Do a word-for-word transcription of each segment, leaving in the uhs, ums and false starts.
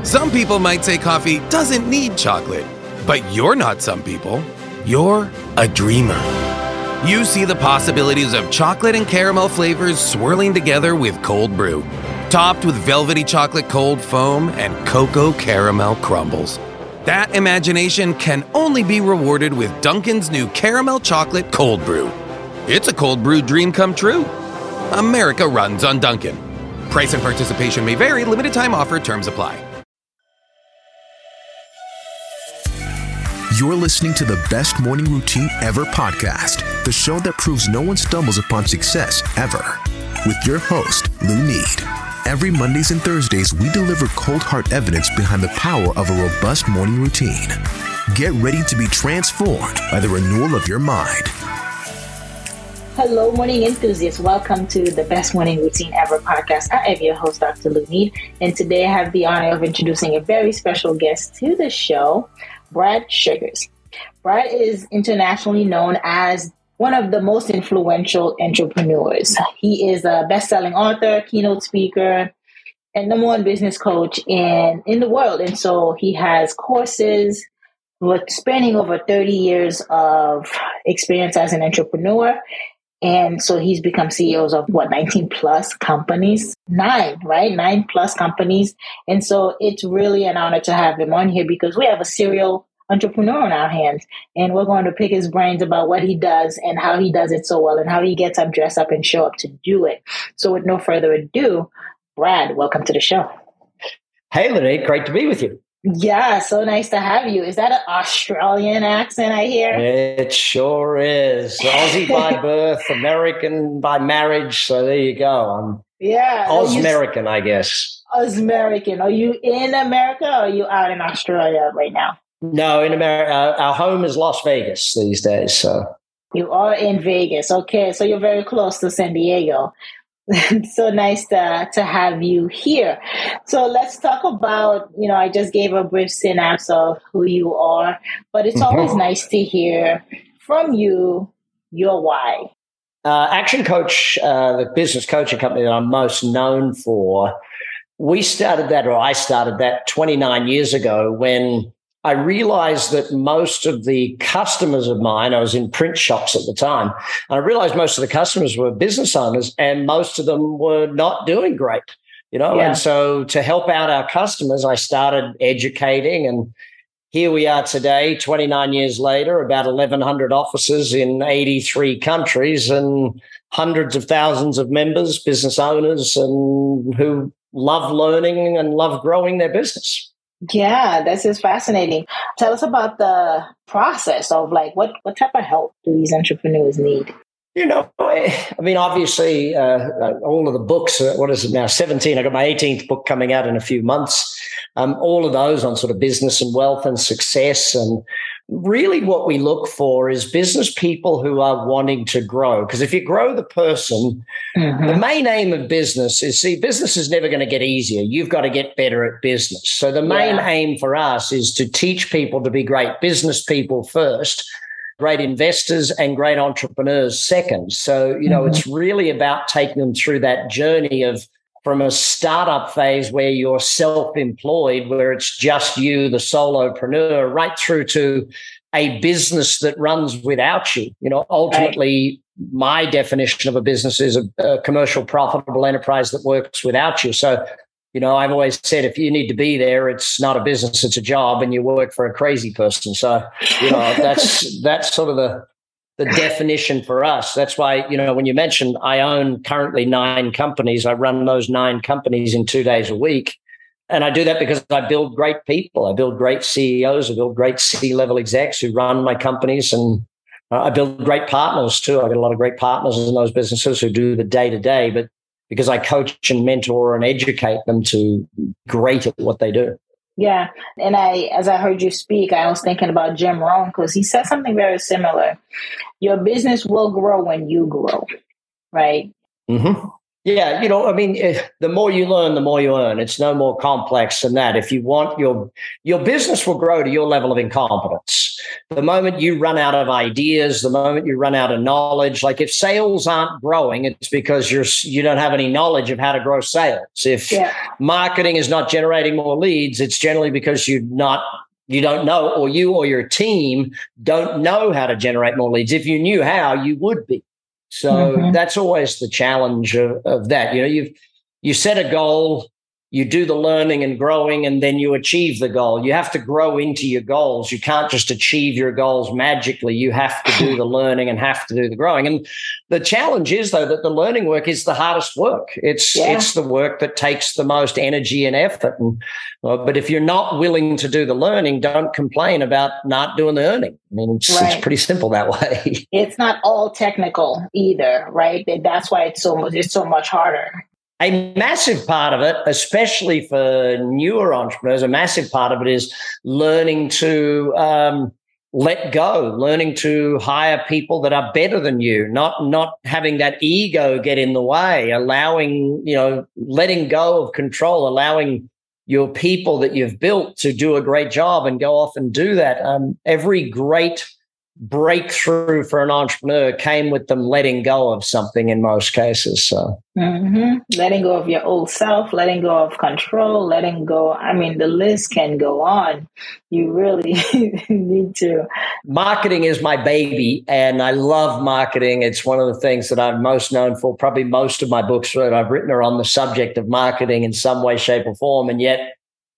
Some people might say coffee doesn't need chocolate, but you're not some people. You're a dreamer. You see the possibilities of chocolate and caramel flavors swirling together with cold brew, topped with velvety chocolate cold foam and cocoa caramel crumbles. That imagination can only be rewarded with Dunkin's new caramel chocolate cold brew. It's a cold brew dream come true. America runs on Dunkin'. Price and participation may vary. Limited time offer. Terms apply. You're listening to the Best Morning Routine Ever podcast, the show that proves no one stumbles upon success ever. With your host, Lou Need. Every Mondays and Thursdays, we deliver cold hard evidence behind the power of a robust morning routine. Get ready to be transformed by the renewal of your mind. Hello, morning enthusiasts. Welcome to the Best Morning Routine Ever podcast. I am your host, Doctor Lou Need, and today I have the honor of introducing a very special guest to the show, Brad Sugars. Brad is internationally known as one of the most influential entrepreneurs. He is a best-selling author, keynote speaker, and number one business coach in, in the world. And so he has courses with spanning over thirty years of experience as an entrepreneur. And so he's become C E Os of what, nineteen plus companies, nine, right? Nine plus companies. And so it's really an honor to have him on here because we have a serial entrepreneur on our hands, and we're going to pick his brains about what he does and how he does it so well and how he gets up, dress up, and show up to do it. So with no further ado, Brad, welcome to the show. Hey, Lynette, great to be with you. Yeah, so nice to have you. Is that an Australian accent I hear? It sure is. Aussie by birth, American by marriage. So there you go. I'm yeah, Aus-American, I guess. Aus-American. Are you in America or are you out in Australia right now? No, in America. Our home is Las Vegas these days. So you are in Vegas. Okay, so you're very close to San Diego. So nice to, to have you here. So let's talk about, you know, I just gave a brief synopsis of who you are, but it's mm-hmm. always nice to hear from you your why. Uh, Action Coach, uh, the business coaching company that I'm most known for, we started that, or I started that twenty-nine years ago when I realized that most of the customers of mine, I was in print shops at the time, and I realized most of the customers were business owners and most of them were not doing great, you know? Yeah. And so to help out our customers, I started educating, and here we are today, twenty-nine years later, about eleven hundred offices in eighty-three countries and hundreds of thousands of members, business owners, and who love learning and love growing their business. Yeah, this is fascinating. Tell us about the process of like what, what type of help do these entrepreneurs need? You know, I mean, obviously, uh, all of the books, uh, what is it now, seventeen, I got my eighteenth book coming out in a few months. Um, all of those on sort of business and wealth and success. And really what we look for is business people who are wanting to grow. Because if you grow the person, mm-hmm. the main aim of business is, see, business is never going to get easier. You've got to get better at business. So the main yeah. aim for us is to teach people to be great business people first, great investors and great entrepreneurs second. So, you know, mm-hmm. it's really about taking them through that journey of from a startup phase where you're self-employed, where it's just you, the solopreneur, right through to a business that runs without you. You know, ultimately, right. my definition of a business is a, a commercial, profitable enterprise that works without you. So, you know, I've always said if you need to be there, it's not a business, it's a job, and you work for a crazy person. So, you know, that's that's sort of the the definition for us. That's why, you know, when you mentioned I own currently nine companies, I run those nine companies in two days a week. And I do that because I build great people. I build great C E Os. I build great C-level execs who run my companies. And I build great partners too. I got a lot of great partners in those businesses who do the day-to-day, but because I coach and mentor and educate them to be great at what they do. Yeah. And I, as I heard you speak, I was thinking about Jim Rohn because he said something very similar. Your business will grow when you grow, right? Mm-hmm. Yeah, you know, I mean, the more you learn, the more you earn. It's no more complex than that. If you want your your business will grow to your level of incompetence. The moment you run out of ideas, the moment you run out of knowledge, like if sales aren't growing, it's because you're you don't have any knowledge of how to grow sales. If yeah. marketing is not generating more leads, it's generally because you're not you don't know, or you or your team don't know how to generate more leads. If you knew how, you would be. So mm-hmm. that's always the challenge of, of that. You know, you you set a goal, you do the learning and growing, and then you achieve the goal. You have to grow into your goals. You can't just achieve your goals magically. You have to do the learning and have to do the growing. And the challenge is, though, that the learning work is the hardest work. It's yeah. it's the work that takes the most energy and effort. And uh, but if you're not willing to do the learning, don't complain about not doing the earning. I mean, it's, right. it's pretty simple that way. It's not all technical either, right? That's why it's so much, it's so much harder. A massive part of it, especially for newer entrepreneurs, a massive part of it is learning to um, let go, learning to hire people that are better than you, not not having that ego get in the way, allowing, you know, letting go of control, allowing your people that you've built to do a great job and go off and do that. Um, every great breakthrough for an entrepreneur came with them letting go of something in most cases. So mm-hmm. letting go of your old self, letting go of control, letting go. I mean, the list can go on. You really need to. Marketing is my baby, and I love marketing. It's one of the things that I'm most known for. Probably most of my books that I've written are on the subject of marketing in some way, shape, or form. And yet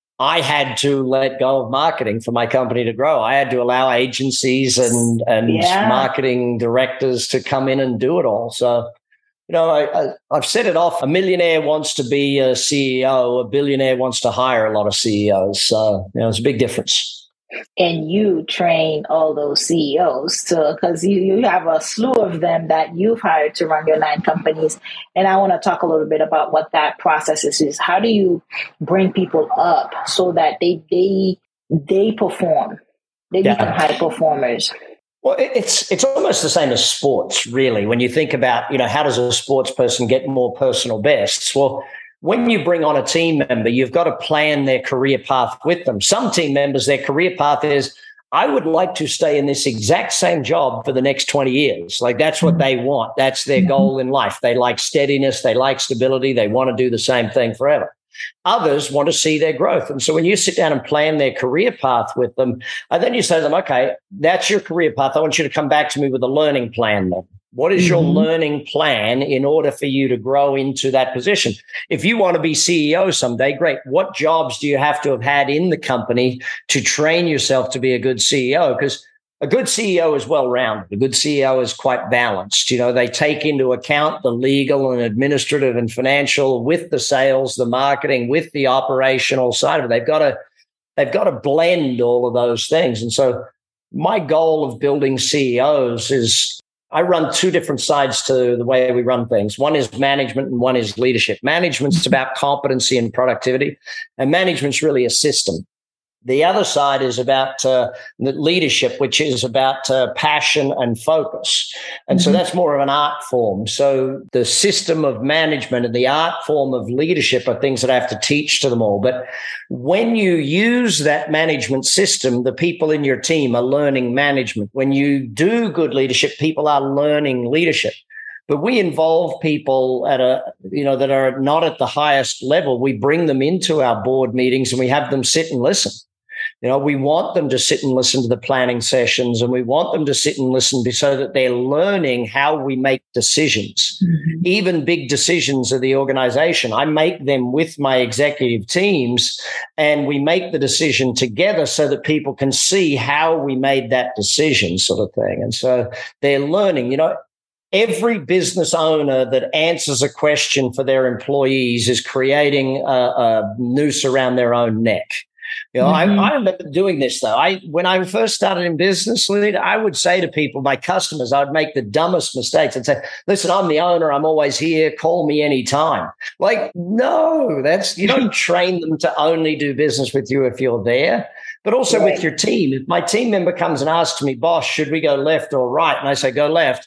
I had to let go of marketing for my company to grow. I had to allow agencies and, and yeah. marketing directors to come in and do it all. So, you know, I, I, I've set it off. A millionaire wants to be a C E O. A billionaire wants to hire a lot of C E Os. So, you know, it's a big difference. And you train all those C E Os to, because you, you have a slew of them that you've hired to run your nine companies. And I want to talk a little bit about what that process is. is. How do you bring people up so that they they they perform? They yeah. become high performers. Well, it's it's almost the same as sports, really. When you think about, you know, how does a sports person get more personal bests? Well, when you bring on a team member, you've got to plan their career path with them. Some team members, their career path is, I would like to stay in this exact same job for the next twenty years. Like that's what they want. That's their goal in life. They like steadiness. They like stability. They want to do the same thing forever. Others want to see their growth. And so when you sit down and plan their career path with them, and then you say to them, okay, that's your career path. I want you to come back to me with a learning plan then. What is your mm-hmm. learning plan in order for you to grow into that position? If you want to be C E O someday, great. What jobs do you have to have had in the company to train yourself to be a good C E O? Because a good C E O is well-rounded. A good C E O is quite balanced. You know, they take into account the legal and administrative and financial with the sales, the marketing, with the operational side of it. They've got to, they've got to blend all of those things. And so my goal of building C E Os is I run two different sides to the way we run things. One is management and one is leadership. Management's about competency and productivity, and management's really a system. The other side is about uh, leadership, which is about uh, passion and focus. And mm-hmm. so that's more of an art form. So the system of management and the art form of leadership are things that I have to teach to them all. But when you use that management system, the people in your team are learning management. When you do good leadership, people are learning leadership. But we involve people at a, you know, that are not at the highest level. We bring them into our board meetings and we have them sit and listen. You know, we want them to sit and listen to the planning sessions, and we want them to sit and listen so that they're learning how we make decisions, mm-hmm. even big decisions of the organization. I make them with my executive teams, and we make the decision together so that people can see how we made that decision, sort of thing. And so they're learning, you know. Every business owner that answers a question for their employees is creating a, a noose around their own neck. You know, mm-hmm. I, I remember doing this, though. I when I first started in business, Lead, I would say to people, my customers, I would make the dumbest mistakes. I'd say, listen, I'm the owner. I'm always here. Call me anytime. Like, no, that's you don't train them to only do business with you if you're there, but also right. with your team. If my team member comes and asks me, boss, should we go left or right? And I say, go left.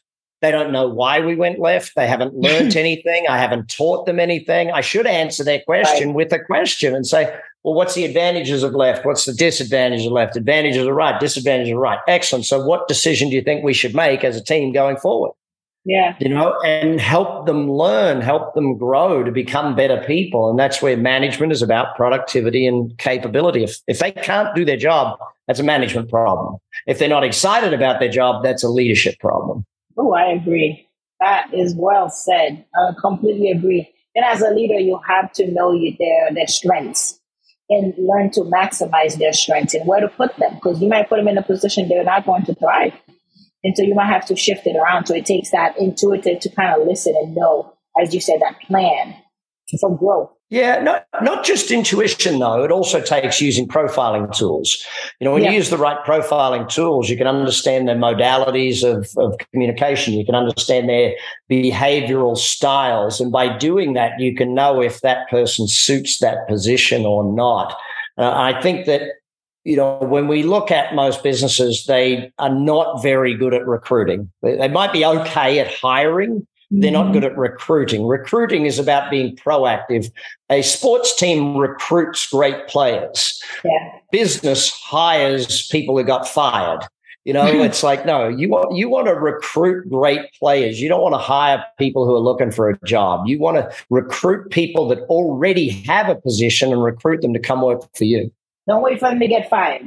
They don't know why we went left. They haven't learned anything. I haven't taught them anything. I should answer their question Right. with a question and say, well, what's the advantages of left? What's the disadvantages of left? Advantages are right, disadvantages are right. Excellent. So what decision do you think we should make as a team going forward? Yeah. You know, and help them learn, help them grow to become better people. And that's where management is about productivity and capability. If, if they can't do their job, that's a management problem. If they're not excited about their job, that's a leadership problem. Oh, I agree. That is well said. I completely agree. And as a leader, you have to know you, their, their strengths and learn to maximize their strengths and where to put them, because you might put them in a position they're not going to thrive. And so you might have to shift it around. So it takes that intuitive to kind of listen and know, as you said, that plan for growth. Yeah, not, not just intuition, though. It also takes using profiling tools. You know, when Yeah. you use the right profiling tools, you can understand their modalities of, of communication. You can understand their behavioral styles. And by doing that, you can know if that person suits that position or not. Uh, I think that, you know, when we look at most businesses, they are not very good at recruiting. They, they might be okay at hiring. They're not good at recruiting. Recruiting is about being proactive. A sports team recruits great players. Yeah. Business hires people who got fired. You know, it's like, no, you want you want to recruit great players. You don't want to hire people who are looking for a job. You want to recruit people that already have a position and recruit them to come work for you. Don't wait for them to get fired.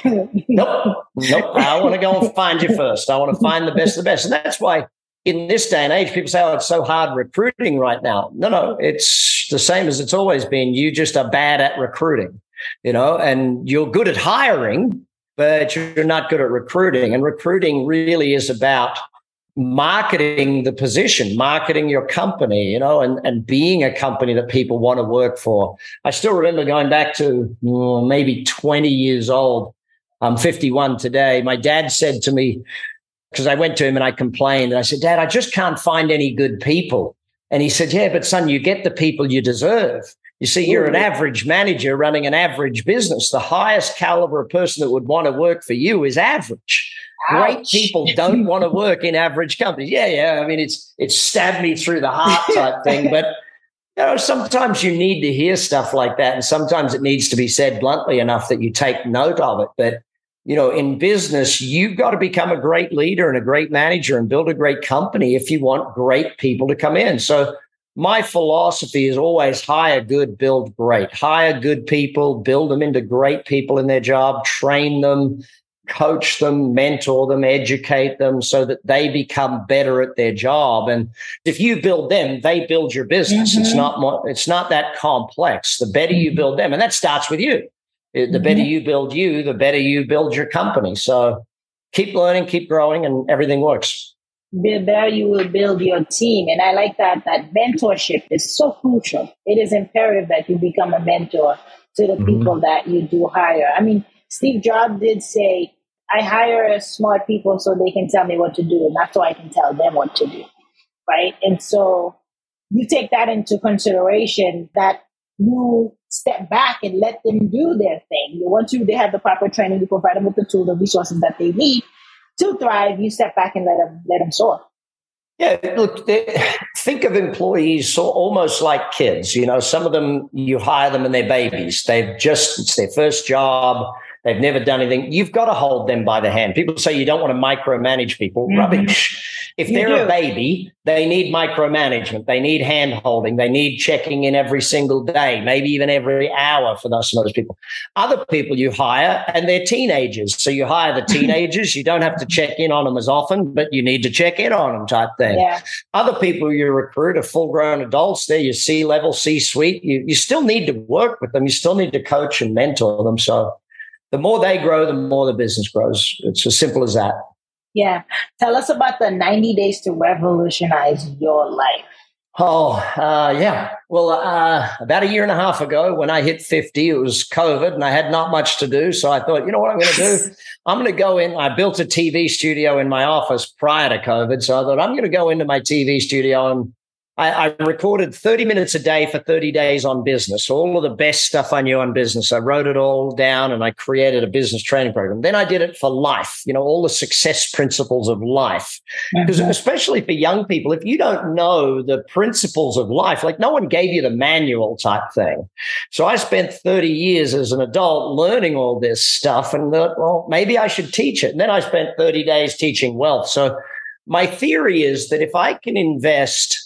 Nope. Nope. I want to go and find you first. I want to find the best of the best. And that's why in this day and age, people say, oh, it's so hard recruiting right now. No, no, it's the same as it's always been. You just are bad at recruiting, you know, and you're good at hiring, but you're not good at recruiting. And recruiting really is about marketing the position, marketing your company, you know, and, and being a company that people want to work for. I still remember going back to well, maybe twenty years old. I'm fifty-one today. My dad said to me, because I went to him and I complained, and I said, Dad, I just can't find any good people. And he said, yeah, but son, you get the people you deserve. You see, you're an average manager running an average business. The highest caliber of person that would want to work for you is average. Ouch. Great people don't want to work in average companies. Yeah, yeah. I mean, it's it's stabbed me through the heart type thing. But you know, sometimes you need to hear stuff like that. And sometimes it needs to be said bluntly enough that you take note of it. But you know, in business, you've got to become a great leader and a great manager and build a great company if you want great people to come in. So my philosophy is always hire good, build great. Hire good people, build them into great people in their job, train them, coach them, mentor them, educate them so that they become better at their job. And if you build them, they build your business. Mm-hmm. It's not more, it's not that complex. The better you build them, and that starts with you. The better you build you, the better you build your company. So keep learning, keep growing, and everything works. The better you will build your team. And I like that, that mentorship is so crucial. It is imperative that you become a mentor to the mm-hmm. people that you do hire. I mean, Steve Jobs did say, I hire smart people so they can tell me what to do, not so I can tell them what to do, right? And so you take that into consideration, that you step back and let them do their thing. Once you they have the proper training, you provide them with the tools, the resources that they need to thrive. You step back and let them let them soar. Yeah, look, think of employees so almost like kids. You know, some of them you hire them and they're babies. They've just it's their first job. They've never done anything. You've got to hold them by the hand. People say you don't want to micromanage people. Mm-hmm. Rubbish. If you they're do. a baby, they need micromanagement. They need hand-holding. They need checking in every single day, maybe even every hour for those, those people. Other people you hire, and they're teenagers. So you hire the teenagers. You don't have to check in on them as often, but you need to check in on them type thing. Yeah. Other people you recruit are full-grown adults. They're your C-level, C-suite. You, you still need to work with them. You still need to coach and mentor them. So the more they grow, the more the business grows. It's as simple as that. Yeah. Tell us about the ninety days to revolutionize your life. Oh, uh, yeah. Well, uh, about a year and a half ago when I hit fifty, it was COVID and I had not much to do. So I thought, you know what I'm going to do? I'm going to go in. I built a T V studio in my office prior to COVID. So I thought I'm going to go into my T V studio and I, I recorded thirty minutes a day for thirty days on business, all of the best stuff I knew on business. I wrote it all down and I created a business training program. Then I did it for life, you know, all the success principles of life. Because mm-hmm. especially for young people, if you don't know the principles of life, like no one gave you the manual type thing. So I spent thirty years as an adult learning all this stuff and thought, well, maybe I should teach it. And then I spent thirty days teaching wealth. So my theory is that if I can invest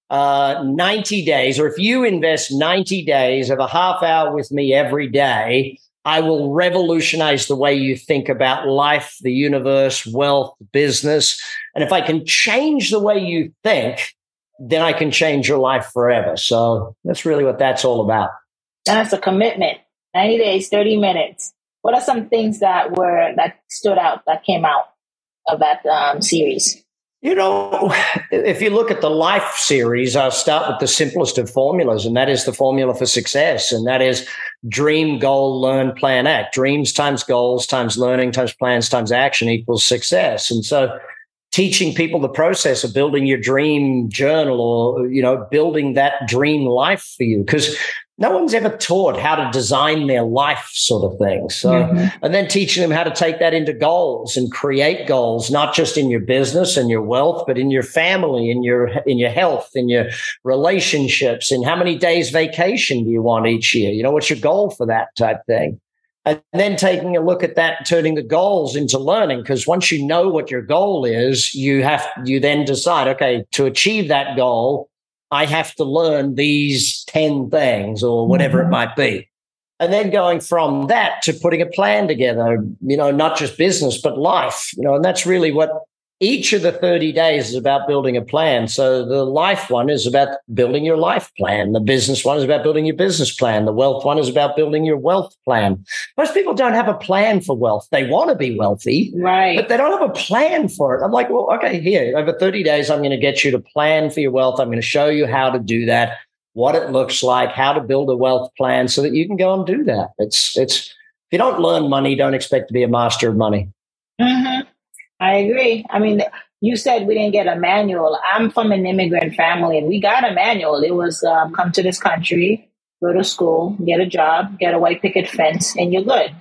Uh, ninety days, or if you invest ninety days of a half hour with me every day, I will revolutionize the way you think about life, the universe, wealth, business. And if I can change the way you think, then I can change your life forever. So that's really what that's all about. That's a commitment. ninety days, thirty minutes. What are some things that were, that stood out, that came out of that um, series? You know, if you look at the life series, I'll start with the simplest of formulas, and that is the formula for success. And that is dream, goal, learn, plan, act. Dreams times goals times learning times plans times action equals success. And so teaching people the process of building your dream journal or, you know, building that dream life for you, because no one's ever taught how to design their life sort of thing. So, mm-hmm. and then teaching them how to take that into goals and create goals, not just in your business and your wealth, but in your family, in your, in your health, in your relationships, and how many days vacation do you want each year? You know, what's your goal for that type thing? And then taking a look at that and turning the goals into learning, because once you know what your goal is, you have, you then decide, okay, to achieve that goal, I have to learn these ten things or whatever mm-hmm. it might be. And then going from that to putting a plan together, you know, not just business, but life, you know, and that's really what each of the thirty days is about, building a plan. So the life one is about building your life plan. The business one is about building your business plan. The wealth one is about building your wealth plan. Most people don't have a plan for wealth. They want to be wealthy, right? But they don't have a plan for it. I'm like, well, okay, here, over thirty days, I'm going to get you to plan for your wealth. I'm going to show you how to do that, what it looks like, how to build a wealth plan so that you can go and do that. It's, it's, if you don't learn money, don't expect to be a master of money. Mm-hmm. I agree. I mean, you said we didn't get a manual. I'm from an immigrant family, and we got a manual. It was um, come to this country, go to school, get a job, get a white picket fence, and you're good.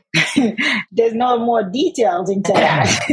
There's no more details into that.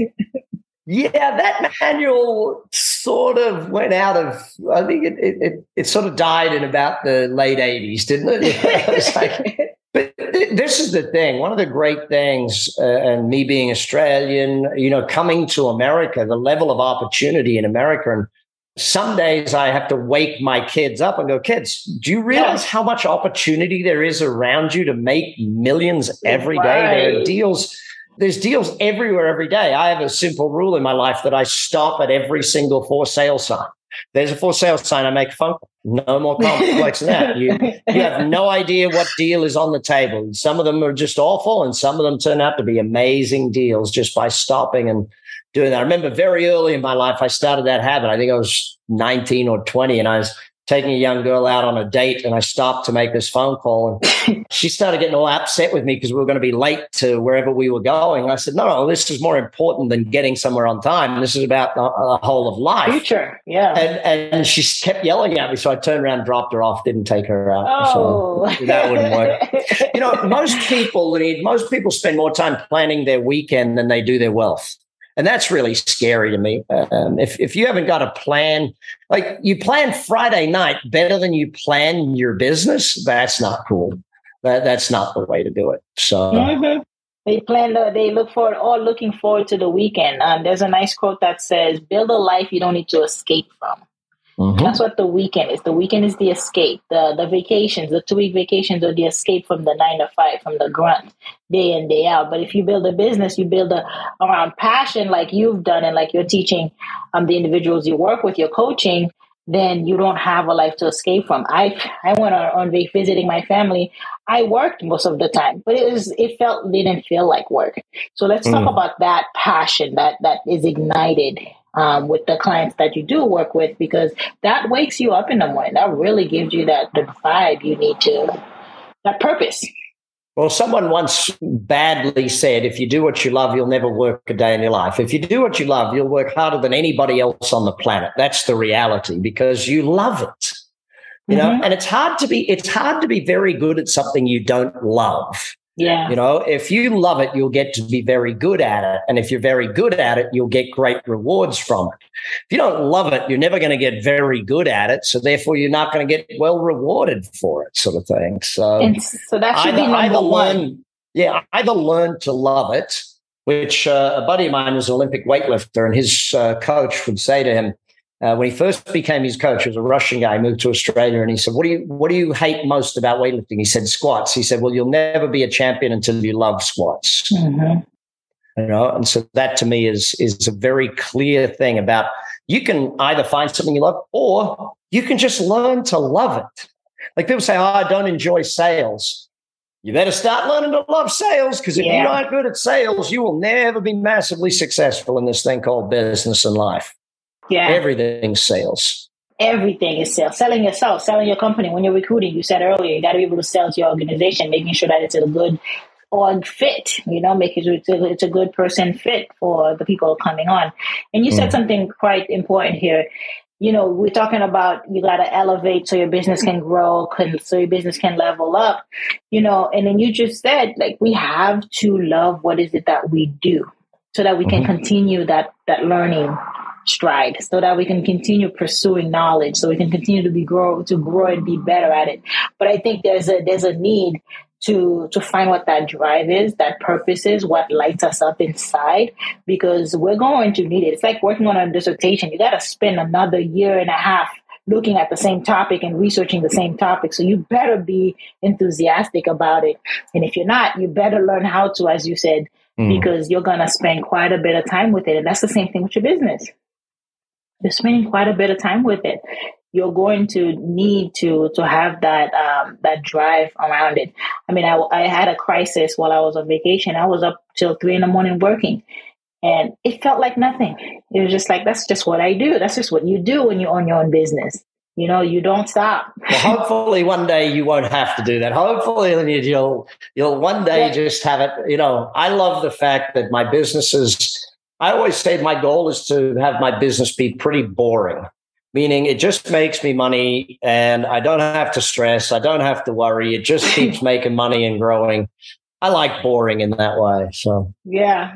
Yeah, that manual sort of went out of, I think it it, it, it sort of died in about the late eighties, didn't it? It was like, but this is the thing. One of the great things, uh, and me being Australian, you know, coming to America, the level of opportunity in America. And some days I have to wake my kids up and go, kids, do you realize how much opportunity there is around you to make millions every day? Right. There are deals. There's deals everywhere every day. I have a simple rule in my life that I stop at every single for sale sign. There's a for sale sign, I make a phone call. No more complex than that. You, you have no idea what deal is on the table. Some of them are just awful, and some of them turn out to be amazing deals just by stopping and doing that. I remember very early in my life, I started that habit. I think I was nineteen or twenty, and I was taking a young girl out on a date, and I stopped to make this phone call. And she started getting all upset with me because we were going to be late to wherever we were going. And I said, no, no, this is more important than getting somewhere on time. This is about the, the whole of life. Future, yeah. And, and she kept yelling at me. So I turned around, dropped her off, didn't take her out. Oh. So that wouldn't work. You know, most people need, most people spend more time planning their weekend than they do their wealth. And that's really scary to me. Um, if if you haven't got a plan, like you plan Friday night better than you plan your business, that's not cool. That that's not the way to do it. So mm-hmm. They plan. The, they look forward, all looking forward to the weekend. Um, there's a nice quote that says, "Build a life you don't need to escape from." Mm-hmm. That's what the weekend is. The weekend is the escape. The the vacations, the two week vacations, are the escape from the nine to five, from the grunt, day in, day out. But if you build a business, you build a around passion like you've done, and like you're teaching um the individuals you work with, you're coaching, then you don't have a life to escape from. I I went on, on visiting my family. I worked most of the time, but it was it felt it didn't feel like work. So let's mm. talk about that passion that that is ignited Um, with the clients that you do work with, because that wakes you up in the morning. That really gives you that the vibe you need to, that purpose. Well, someone once badly said, if you do what you love, you'll never work a day in your life. If you do what you love, you'll work harder than anybody else on the planet. That's the reality, because you love it. You mm-hmm. know, and it's hard to be, it's hard to be very good at something you don't love. Yeah. You know, if you love it, you'll get to be very good at it. And if you're very good at it, you'll get great rewards from it. If you don't love it, you're never going to get very good at it. So therefore, you're not going to get well rewarded for it, sort of thing. So, and so that should either, be number either one. Learn, yeah, either learn to love it, which uh, a buddy of mine was an Olympic weightlifter, and his uh, coach would say to him, Uh, when he first became his coach, he was a Russian guy, moved to Australia, and he said, what do you what do you hate most about weightlifting? He said, squats. He said, well, you'll never be a champion until you love squats. Mm-hmm. You know, and so that to me is, is a very clear thing about you can either find something you love or you can just learn to love it. Like people say, oh, I don't enjoy sales. You better start learning to love sales, because if yeah. you're not good at sales, you will never be massively successful in this thing called business and life. Yeah. Everything's sales. Everything is sales. Selling yourself, selling your company. When you're recruiting, you said earlier, you got to be able to sell to your organization, making sure that it's a good org fit, you know, making sure it's a, it's a good person fit for the people coming on. And you said mm. something quite important here. You know, we're talking about you got to elevate so your business can grow, can, so your business can level up, you know, and then you just said, like, we have to love what is it that we do so that we can mm-hmm. continue that that learning stride, so that we can continue pursuing knowledge, so we can continue to be grow to grow and be better at it. But I think there's a there's a need to to find what that drive is, that purpose is, what lights us up inside, because we're going to need it. It's like working on a dissertation. You got to spend another year and a half looking at the same topic and researching the same topic. So you better be enthusiastic about it. And if you're not, you better learn how to, as you said, mm. because you're going to spend quite a bit of time with it. And that's the same thing with your business. You're spending quite a bit of time with it. You're going to need to to have that um, that drive around it. I mean, I, I had a crisis while I was on vacation. I was up till three in the morning working, and it felt like nothing. It was just like, that's just what I do. That's just what you do when you own your own business. You know, you don't stop. Well, hopefully one day you won't have to do that. Hopefully you'll you'll one day yeah. just have it. You know, I love the fact that my business is, I always say my goal is to have my business be pretty boring, meaning it just makes me money and I don't have to stress. I don't have to worry. It just keeps making money and growing. I like boring in that way. So, yeah.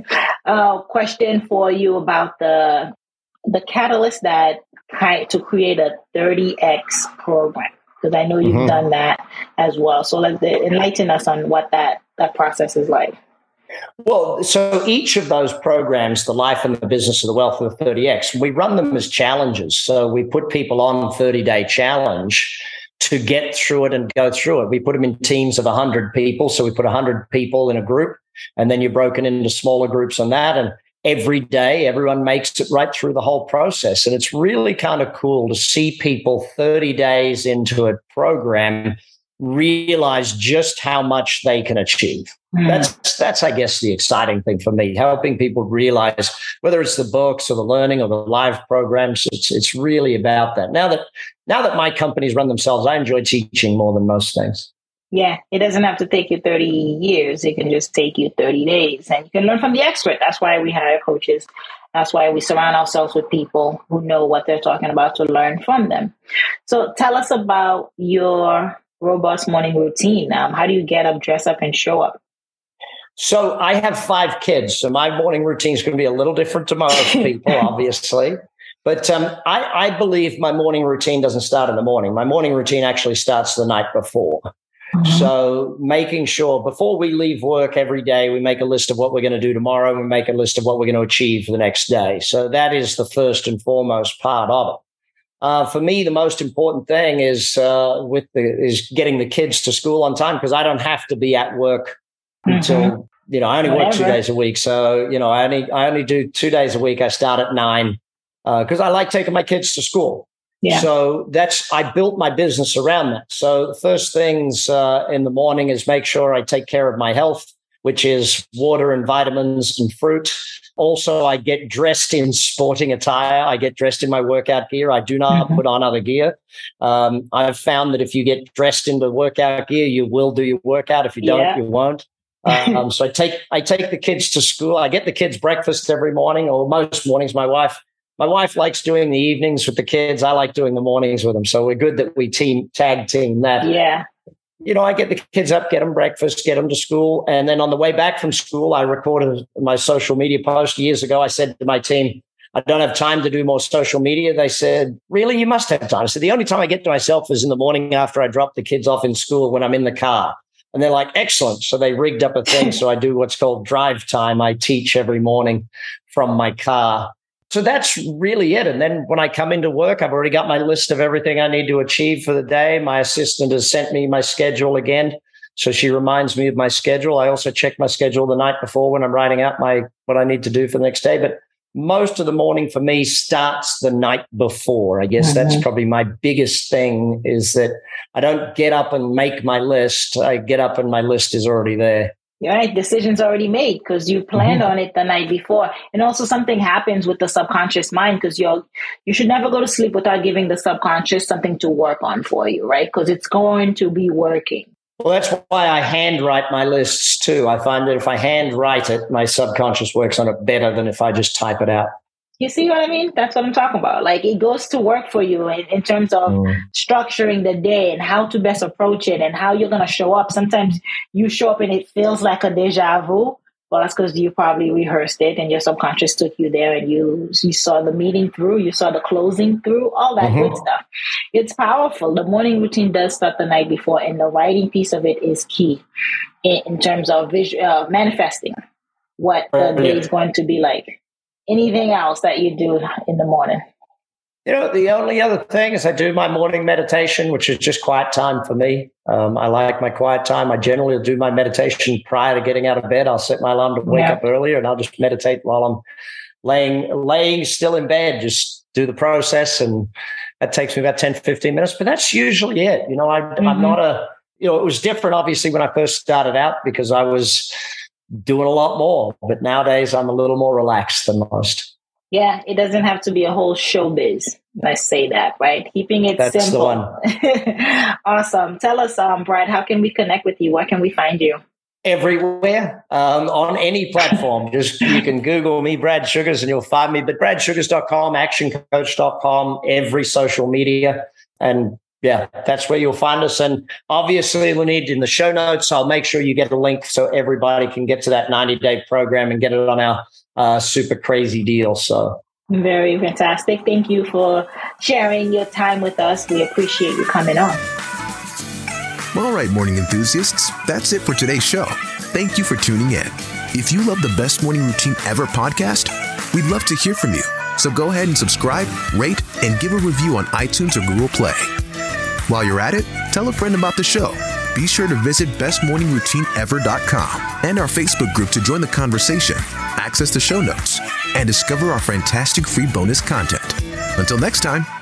uh, question for you about the the catalyst that to create a thirty X program, because I know you've mm-hmm. done that as well. So, like, enlighten us on what that that process is like. Well, so each of those programs, the life and the business of the wealth of the thirty X, we run them as challenges. So we put people on thirty-day challenge to get through it and go through it. We put them in teams of one hundred people. So we put one hundred people in a group, and then you're broken into smaller groups on that. And every day, everyone makes it right through the whole process. And it's really kind of cool to see people thirty days into a program realize just how much they can achieve. Mm. That's, that's, I guess, the exciting thing for me, helping people realize, whether it's the books or the learning or the live programs, it's, it's really about that. Now that, now that my companies run themselves, I enjoy teaching more than most things. Yeah, it doesn't have to take you thirty years. It can just take you thirty days, and you can learn from the expert. That's why we hire coaches. That's why we surround ourselves with people who know what they're talking about to learn from them. So tell us about your robust morning routine. Um, how do you get up, dress up, and show up? So I have five kids, so my morning routine is going to be a little different to most people, obviously. But um, I, I believe my morning routine doesn't start in the morning. My morning routine actually starts the night before. Mm-hmm. So making sure before we leave work every day, we make a list of what we're going to do tomorrow. We make a list of what we're going to achieve the next day. So that is the first and foremost part of it. Uh, for me, the most important thing is uh, with the is getting the kids to school on time, because I don't have to be at work mm-hmm. until, you know, I only Whatever. work two days a week. So, you know, I only I only do two days a week. I start at nine because uh, I like taking my kids to school. Yeah. So that's, I built my business around that. So the first things uh, in the morning is make sure I take care of my health. which is water and vitamins and fruit. Also, I get dressed in sporting attire. I get dressed in my workout gear. I do not mm-hmm. put on other gear. Um, I've found that if you get dressed into workout gear, you will do your workout. If you don't, yeah. you won't. Um, so I take I take the kids to school. I get the kids breakfast every morning, or most mornings. My wife my wife likes doing the evenings with the kids. I like doing the mornings with them. So we're good that we team tag team that. Yeah. You know, I get the kids up, get them breakfast, get them to school. And then on the way back from school, I recorded my social media post years ago. I said to my team, I don't have time to do more social media. They said, really? You must have time. I said, the only time I get to myself is in the morning after I drop the kids off in school when I'm in the car. And they're like, excellent. So they rigged up a thing. So I do what's called drive time. I teach every morning from my car. So that's really it. And then when I come into work, I've already got my list of everything I need to achieve for the day. My assistant has sent me my schedule again. So she reminds me of my schedule. I also check my schedule the night before when I'm writing out my what I need to do for the next day. But most of the morning for me starts the night before. I guess mm-hmm. that's probably my biggest thing, is that I don't get up and make my list. I get up and my list is already there. You're right. Decision's already made because you planned mm-hmm. on it the night before. And also something happens with the subconscious mind, because you're, you should never go to sleep without giving the subconscious something to work on for you, right? Because it's going to be working. Well, that's why I handwrite my lists too. I find that if I handwrite it, my subconscious works on it better than if I just type it out. You see what I mean? That's what I'm talking about. Like, it goes to work for you in, in terms of mm. structuring the day and how to best approach it and how you're going to show up. Sometimes you show up and it feels like a deja vu. Well, that's because you probably rehearsed it and your subconscious took you there, and you you saw the meeting through, you saw the closing through, all that mm-hmm. good stuff. It's powerful. The morning routine does start the night before, and the writing piece of it is key in, in terms of visual, uh, manifesting what the day is going to be like. Anything else that you do in the morning? You know, the only other thing is I do my morning meditation, which is just quiet time for me. Um, I like my quiet time. I generally do my meditation prior to getting out of bed. I'll set my alarm to wake yeah. up earlier, and I'll just meditate while I'm laying laying still in bed, just do the process. And that takes me about ten, fifteen minutes. But that's usually it. You know, I, mm-hmm. I'm not a, you know, it was different, obviously, when I first started out, because I was doing a lot more, but nowadays I'm a little more relaxed than most. Yeah, it doesn't have to be a whole showbiz. Let's say that, right? Keeping it That's simple. The one. Awesome. Tell us, um, Brad, how can we connect with you? Where can we find you? Everywhere, um, on any platform. Just you can Google me, Brad Sugars, and you'll find me. But brad sugars dot com, action coach dot com, every social media, and yeah, that's where you'll find us. And obviously, we need in the show notes, I'll make sure you get a link so everybody can get to that ninety-day program and get it on our uh, super crazy deal. So very fantastic. Thank you for sharing your time with us. We appreciate you coming on. All right, morning enthusiasts, that's it for today's show. Thank you for tuning in. If you love the Best Morning Routine Ever podcast, we'd love to hear from you. So go ahead and subscribe, rate, and give a review on iTunes or Google Play. While you're at it, tell a friend about the show. Be sure to visit best morning routine ever dot com and our Facebook group to join the conversation, access the show notes, and discover our fantastic free bonus content. Until next time,